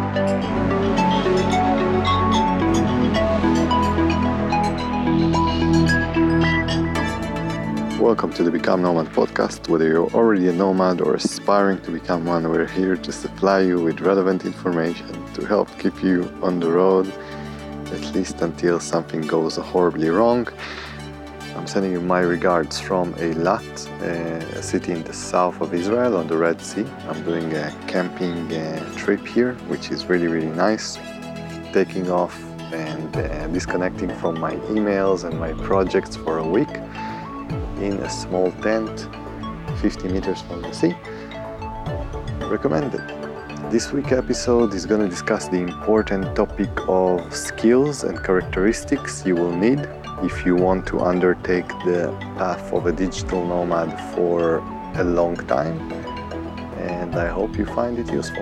Welcome to the Become Nomad podcast. Whether you're already a nomad or aspiring to become one, we're here to supply you with relevant information to help keep you on the road, at least until something goes horribly wrong. I'm sending you my regards from Eilat, a city in the south of Israel on the Red Sea. I'm doing a camping trip here, which is really nice. Taking off and disconnecting from my emails and my projects for a week in a small tent 50 meters from the sea. Recommended. This week's episode is going to discuss the important topic of skills and characteristics you will need if you want to undertake the path of a digital nomad for a long time, and I hope you find it useful.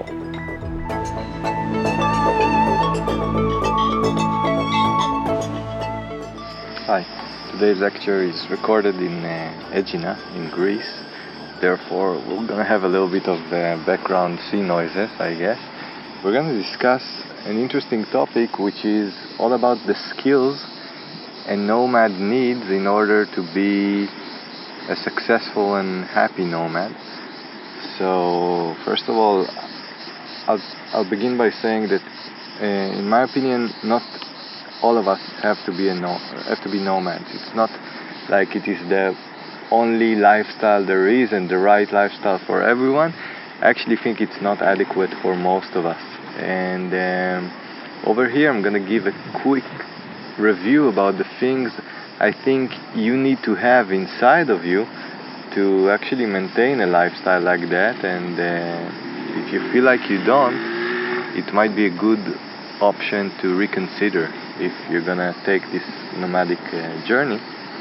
Hi. Today's lecture is recorded in Aegina in Greece, therefore we're going to have a little bit of background sea noises, I guess. We're going to discuss an interesting topic, which is all about the skills a nomad needs in order to be a successful and happy nomad. So first of all, I'll begin by saying that in my opinion, not all of us have to be nomads. It's not like it is the only lifestyle there is and the right lifestyle for everyone. I actually think it's not adequate for most of us. And over here I'm going to give a quick review about the things I think you need to have inside of you to actually maintain a lifestyle like that. And if you feel like you don't, it might be a good option to reconsider if you're gonna take this nomadic journey.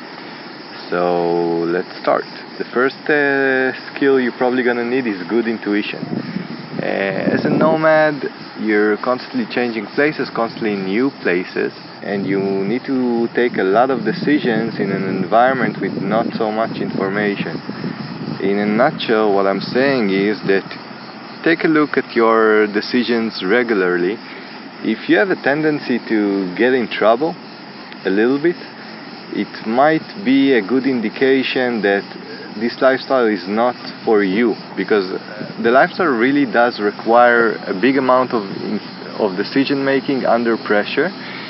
So let's start. The first skill you're probably gonna need is good intuition. As a nomad, you're constantly changing places, constantly new places, and you need to take a lot of decisions in an environment with not so much information. In a nutshell, what I'm saying is that take a look at your decisions regularly. If you have a tendency to get in trouble a little bit, it might be a good indication that this lifestyle is not for you, because the lifestyle really does require a big amount of decision making under pressure.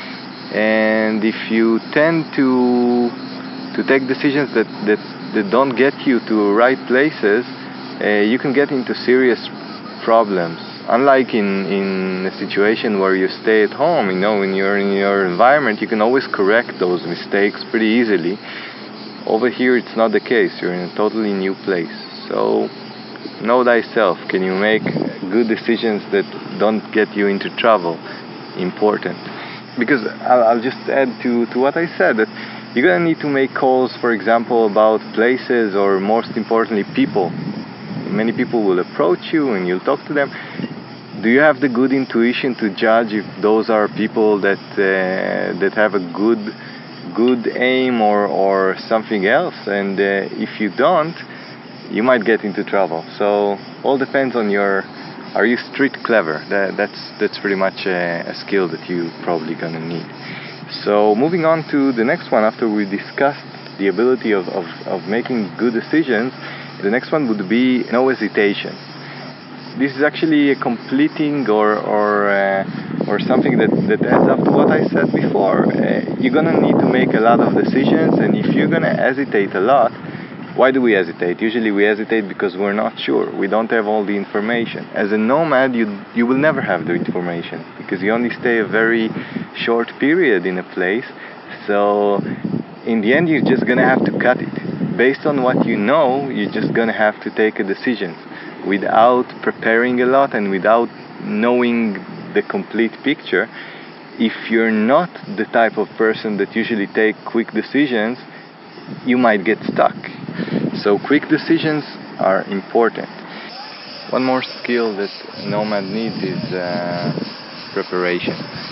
And if you tend to take decisions that don't get you to right places, you can get into serious problems. Unlike in a situation where you stay at home, when you're in your environment, you can always correct those mistakes pretty easily. Over here, it's not the case. You're in a totally new place. So, know thyself. Can you make good decisions that don't get you into trouble? Important. Because I'll just add to what I said, that you're going to need to make calls, for example, about places, or most importantly, people. Many people will approach you and you'll talk to them. Do you have the good intuition to judge if those are people that have a good aim or something else? And if you don't, you might get into trouble. So all depends on are you street clever? That's pretty much a skill that you probably gonna need. So moving on to the next one, after we discussed the ability of making good decisions, the next one would be no hesitation. This is actually a completing or something that adds up to what I said before. You're gonna need to make a lot of decisions, and if you're gonna hesitate a lot, why do we hesitate? Usually we hesitate because we're not sure. We don't have all the information. As a nomad, you will never have the information because you only stay a very short period in a place. So in the end, you're just gonna have to cut it. Based on what you know, you're just gonna have to take a decision without preparing a lot and without knowing the complete picture. If you're not the type of person that usually take quick decisions, you might get stuck. So quick decisions are important. One more skill that a nomad needs is preparation,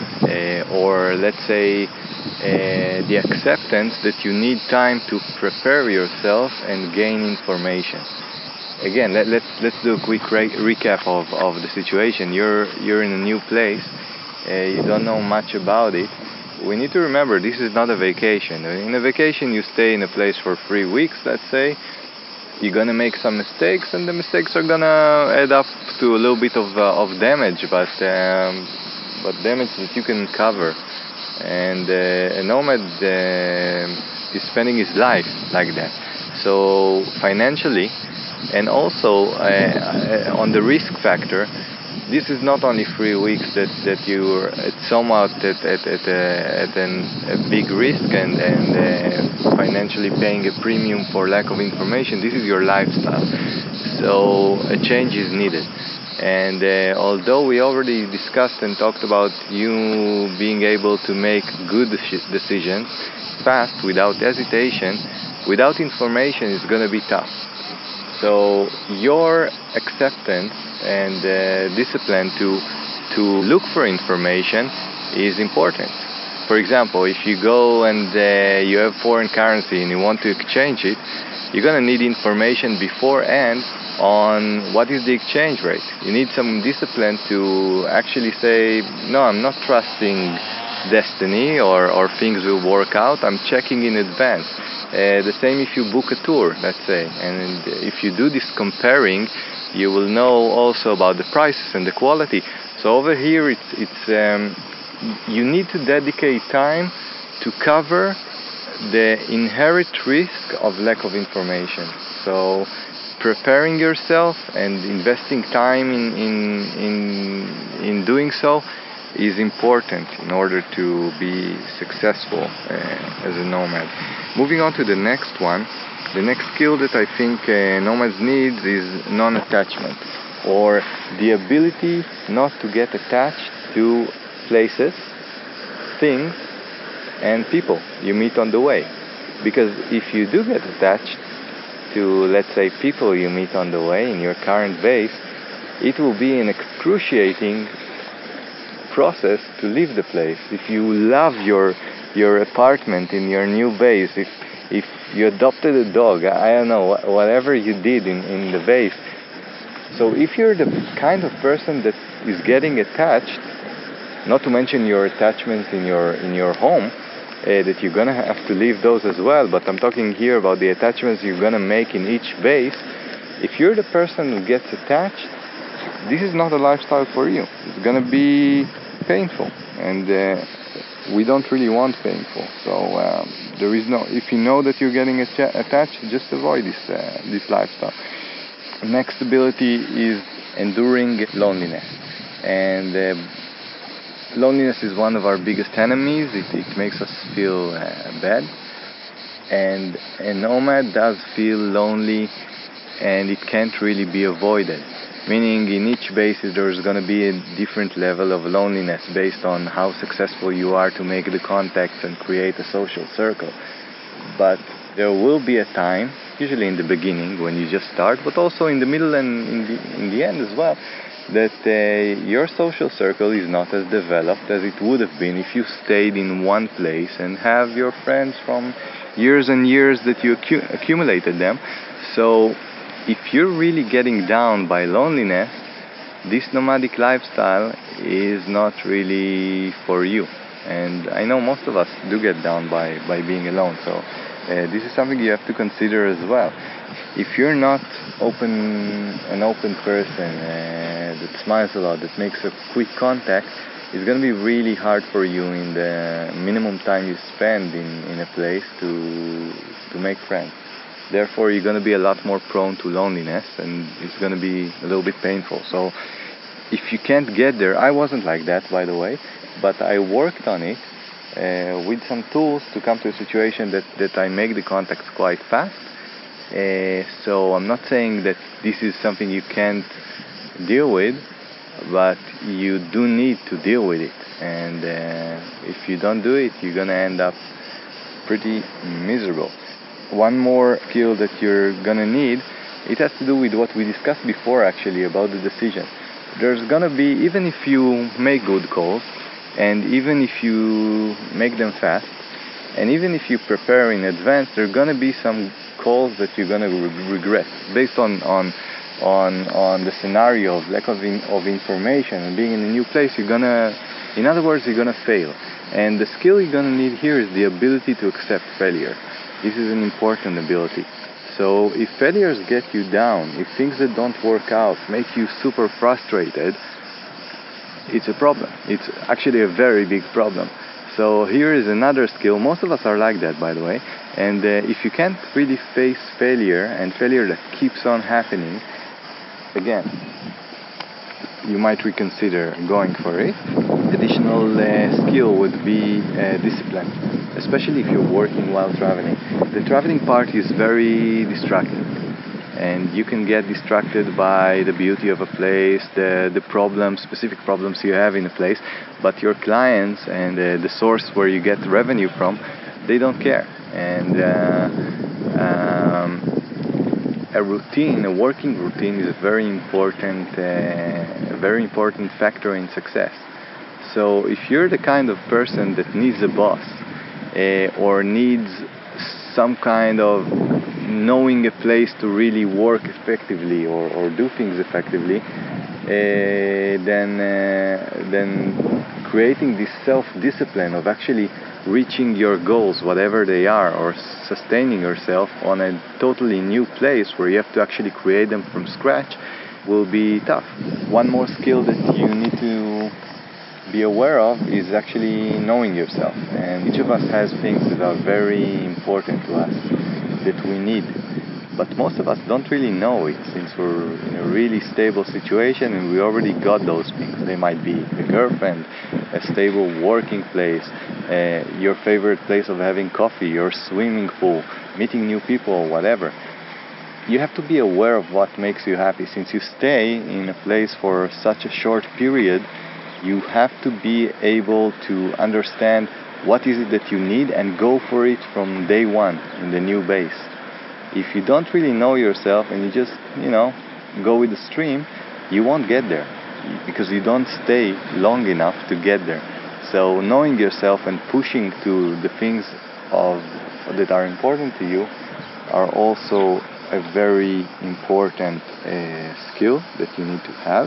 or let's say the acceptance that you need time to prepare yourself and gain information. again, let's do a quick recap of the situation. You're in a new place, you don't know much about it. We need to remember this is not a vacation. In a vacation, you stay in a place for 3 weeks, let's say. You're gonna make some mistakes, and the mistakes are gonna add up to a little bit of damage, but damage that you can cover. And a nomad is spending his life like that. So financially, and also on the risk factor, this is not only 3 weeks that you're somewhat at a big risk and financially paying a premium for lack of information. This is your lifestyle, so a change is needed. And although we already discussed and talked about you being able to make good decisions fast, without hesitation, without information, it's going to be tough. So your acceptance and discipline to look for information is important. For example, if you go and you have foreign currency and you want to exchange it, you're going to need information beforehand on what is the exchange rate. You need some discipline to actually say, no, I'm not trusting destiny or things will work out. I'm checking in advance. The same if you book a tour, let's say, and if you do this comparing, you will know also about the prices and the quality. So over here, you need to dedicate time to cover the inherent risk of lack of information. So preparing yourself and investing time in doing so is important in order to be successful as a nomad. Moving on to the next one, the next skill that I think nomads need is non-attachment, or the ability not to get attached to places, things, and people you meet on the way. Because if you do get attached to, let's say, people you meet on the way in your current base, it will be an excruciating process to leave the place. If you love your apartment in your new base, if you adopted a dog, I don't know, whatever you did in the base. So if you're the kind of person that is getting attached, not to mention your attachments in your home, that you're gonna have to leave those as well, but I'm talking here about the attachments you're gonna make in each base. If you're the person who gets attached, this is not a lifestyle for you. It's gonna be painful, and we don't really want painful. So there is no. If you know that you're getting attached, just avoid this lifestyle. Next ability is enduring loneliness, and loneliness is one of our biggest enemies. It makes us feel bad, and a nomad does feel lonely, and it can't really be avoided. Meaning in each base there's going to be a different level of loneliness based on how successful you are to make the contacts and create a social circle. But there will be a time, usually in the beginning when you just start, but also in the middle and in the end as well, that your social circle is not as developed as it would have been if you stayed in one place and have your friends from years and years that you accumulated them. So if you're really getting down by loneliness, this nomadic lifestyle is not really for you. And I know most of us do get down by being alone, so this is something you have to consider as well. If you're not an open person that smiles a lot, that makes a quick contact, it's going to be really hard for you in the minimum time you spend in a place to make friends. Therefore, you're going to be a lot more prone to loneliness, and it's going to be a little bit painful. So if you can't get there, I wasn't like that, by the way, but I worked on it with some tools to come to a situation that I make the contacts quite fast. So I'm not saying that this is something you can't deal with, but you do need to deal with it. And if you don't do it, you're going to end up pretty miserable. One more skill that you're gonna need, it has to do with what we discussed before actually about the decision. There's gonna be, even if you make good calls, and even if you make them fast, and even if you prepare in advance, there are gonna be some calls that you're gonna regret based on on the scenario of lack of information and being in a new place, in other words, you're gonna fail. And the skill you're gonna need here is the ability to accept failure. This is an important ability. So if failures get you down, if things that don't work out make you super frustrated, it's a problem. It's actually a very big problem. So here is another skill. Most of us are like that, by the way. And if you can't really face failure, and failure that keeps on happening, again, you might reconsider going for it. Additional skill would be discipline, especially if you're working while traveling. The traveling part is very distracting, and you can get distracted by the beauty of a place, the problems, specific problems you have in a place, but your clients and the source where you get revenue from, they don't care. And a routine, a working routine, is a very important factor in success. So if you're the kind of person that needs a boss or needs some kind of knowing a place to really work effectively or do things effectively, then creating this self-discipline of actually reaching your goals, whatever they are, or sustaining yourself on a totally new place where you have to actually create them from scratch, will be tough. One more skill that you need to be aware of is actually knowing yourself. And each of us has things that are very important to us, that we need. But most of us don't really know it, since we're in a really stable situation and we already got those things. They might be a girlfriend, a stable working place, your favorite place of having coffee, your swimming pool, meeting new people, whatever. You have to be aware of what makes you happy. Since you stay in a place for such a short period, you have to be able to understand what is it that you need and go for it from day one in the new base. If you don't really know yourself and you just, go with the stream, you won't get there because you don't stay long enough to get there. So knowing yourself and pushing to the things that are important to you are also a very important skill that you need to have.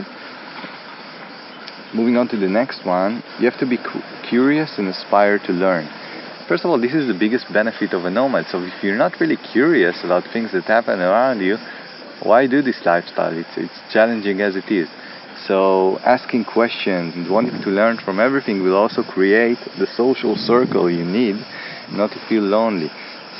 Moving on to the next one, you have to be curious and aspire to learn. First of all, this is the biggest benefit of a nomad. So if you're not really curious about things that happen around you, why do this lifestyle? It's challenging as it is. So asking questions and wanting to learn from everything will also create the social circle you need not to feel lonely.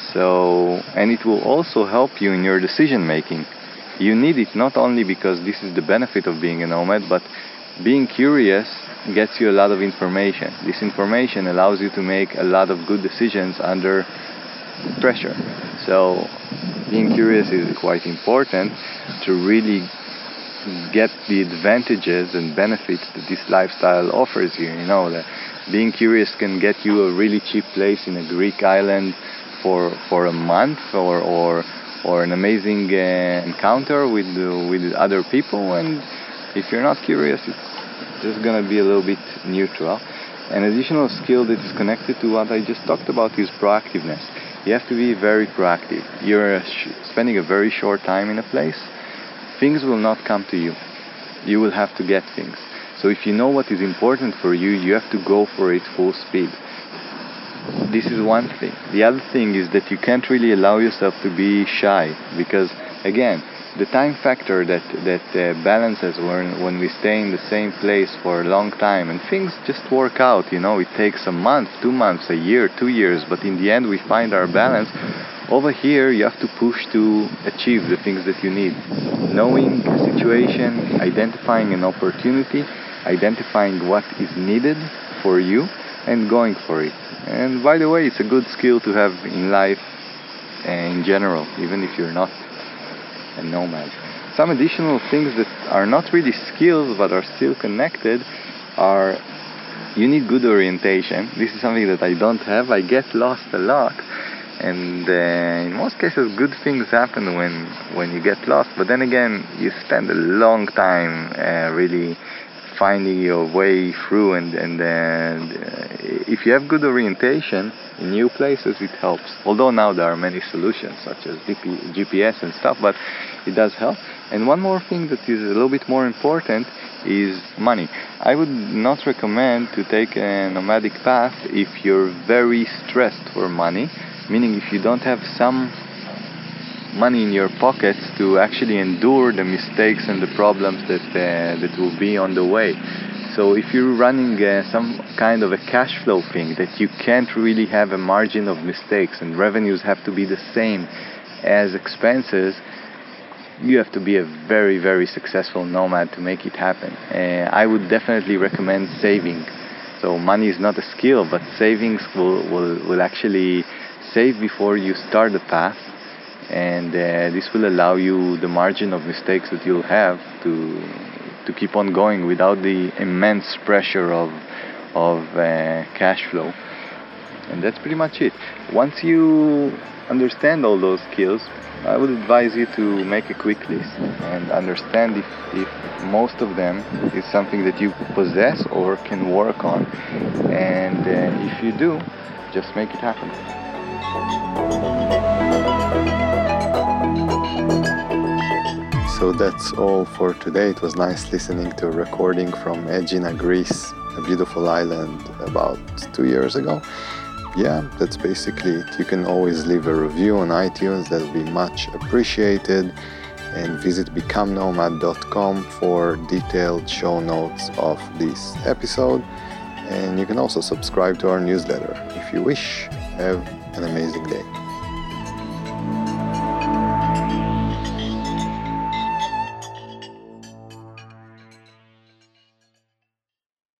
And it will also help you in your decision making. You need it not only because this is the benefit of being a nomad, but being curious gets you a lot of information. This information allows you to make a lot of good decisions under pressure. So being curious is quite important to really get the advantages and benefits that this lifestyle offers you. That being curious can get you a really cheap place in a Greek island for a month, or an amazing encounter with other people. And if you're not curious, it's just going to be a little bit neutral. An additional skill that is connected to what I just talked about is proactiveness. You have to be very proactive. You're spending a very short time in a place. Things will not come to you. You will have to get things. So if you know what is important for you, you have to go for it full speed. This is one thing. The other thing is that you can't really allow yourself to be shy, because, again, the time factor that balances when we stay in the same place for a long time and things just work out. It takes a month, 2 months, a year, 2 years, but in the end we find our balance. Over here you have to push to achieve the things that you need. Knowing a situation, identifying an opportunity, identifying what is needed for you, and going for it. And by the way, it's a good skill to have in life in general, even if you're not a nomad. Some additional things that are not really skills but are still connected are, you need good orientation. This is something that I don't have. I get lost a lot, and in most cases good things happen when you get lost, but then again you spend a long time really finding your way through, and if you have good orientation in new places, it helps. Although now there are many solutions such as GPS and stuff, but it does help. And one more thing that is a little bit more important is money. I would not recommend to take a nomadic path if you're very stressed for money, meaning if you don't have some money in your pockets to actually endure the mistakes and the problems that will be on the way. So if you're running some kind of a cash flow thing that you can't really have a margin of mistakes and revenues have to be the same as expenses, you have to be a very, very successful nomad to make it happen. I would definitely recommend saving. So money is not a skill, but savings will actually save before you start the path, and this will allow you the margin of mistakes that you'll have to keep on going without the immense pressure of cash flow. And that's pretty much it. Once you understand all those skills, I would advise you to make a quick list and understand if most of them is something that you possess or can work on. And if you do, just make it happen. So that's all for today. It was nice listening to a recording from Aegina, Greece, a beautiful island, about 2 years ago. Yeah, that's basically it. You can always leave a review on iTunes, that'll be much appreciated. And visit becomenomad.com for detailed show notes of this episode. And you can also subscribe to our newsletter if you wish. Have an amazing day.